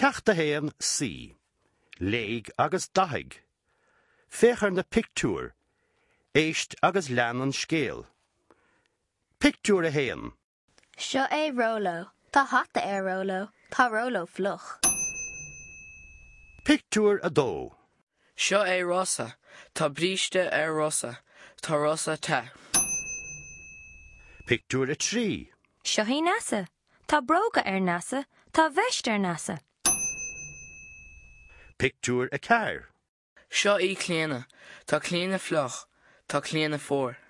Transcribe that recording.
Ceachta héan sí, léig agus dathig. Féchar na pictiúr, éist agus leanan scéal. Pictiúr a héan. Seo é Rollo. Tá hata ar Rollo. Tá Rollo fluch. Pictiúr a dó. Seo é Rosa. Tá bríste ar Rosa. Tá Rosa te. Pictiúr a trí. Seo hí nasa. Tá bróga ar nasa. Tá bheist ar nasa. Pictiúr a cearr. Seo í cléana. Tá cléana floch. Tá cléana fór.